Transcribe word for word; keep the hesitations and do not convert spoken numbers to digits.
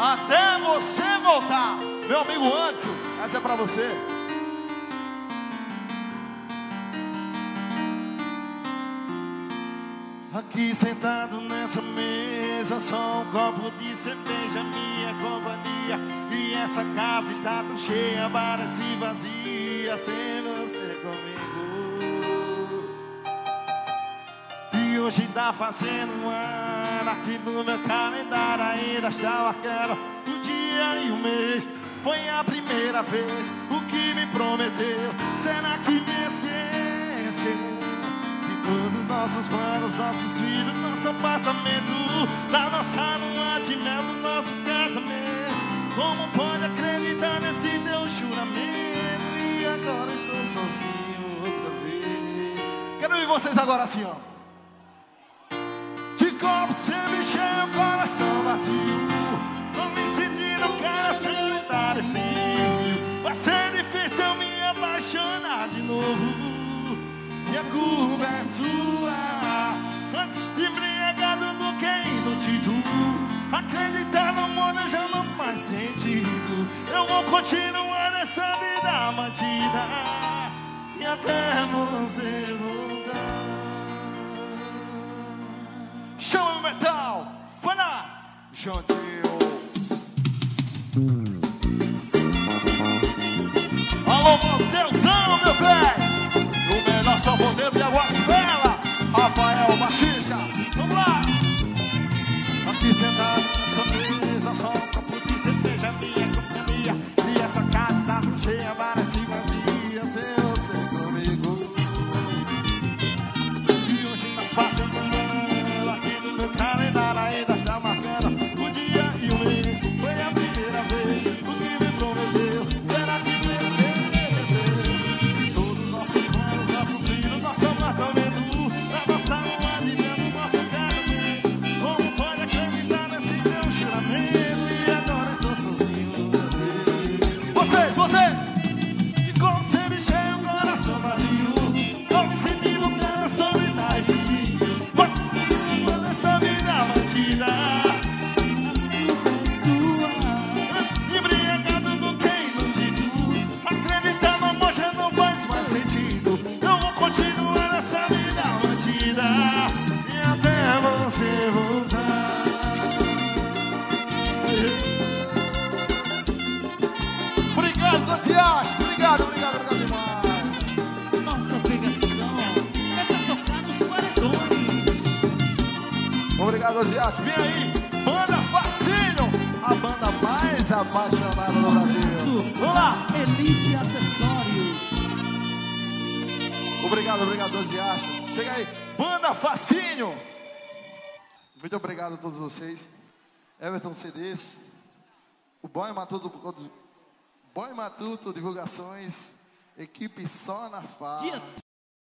até você voltar. Meu amigo Anderson, essa é pra você. Aqui sentado nessa mesa, só um copo de cerveja, minha companhia. E essa casa está tão cheia, parece vazia, sem você comigo. E hoje tá fazendo um ano, aqui no meu calendário ainda está marcando o dia e o mês. Foi a primeira vez, o que me prometeu, será que me esqueceu? Todos os nossos planos, nossos filhos, nosso apartamento, da nossa lua de mel, do nosso casamento. Como pode acreditar nesse teu juramento? E agora estou sozinho outra vez. Quero ouvir vocês agora assim, ó. De copo sempre cheio, coração vazio. Tô me sentindo cara solitário e frio. Vai ser difícil eu me apaixonar de novo. E a culpa é sua. Antes de embriagado do que iludido. Acreditar no amor já não faz sentido. Eu vou continuar nessa vida mantida e até você voltar. Chama o metal. Vai lá, Jantinho. Alô, Mateusão, meu velho. Só poder de Águas Belas, Rafael Machixa. Vamos lá! Aqui sentado nessa mesa, só um copo de cerveja, minha companhia. E essa casa está tão cheia, parece vazia, sem você comigo. E hoje tá fazendo ano, aqui no meu calendário ainda está marcando o dia e o mês. Foi a primeira vez, o que me prometeu, será que me esqueceu? Todos os nossos planos, nossos filhos, nosso apartamento, da nossa lua de mel, do nosso casamento. Como pode acreditar nesse teu juramento? E agora estou sozinho outra vez. Vocês, vocês! E como sempre cheio, coração vazio. Tô me sentindo um cara solitário e frio. Quando essa vida batida, embriagado do que iludido. Acreditar no amor já não faz mais sentido. Eu vou continuar nessa vida mantida e até você voltar. Obrigado, Dociache. Obrigado, obrigado, obrigado demais. Nossa obrigação é pra tocar nos paredões. Obrigado, Dociache. Vem aí, Banda Facinho, a banda mais apaixonada do Brasil. Vamos lá. Elite Acessórios. Obrigado, obrigado, Dociache. Chega aí, Banda Facinho. Muito obrigado a todos vocês. Everton C Ds, o Boy Matuto, Boy Matuto Divulgações, equipe Só na Fala. Dia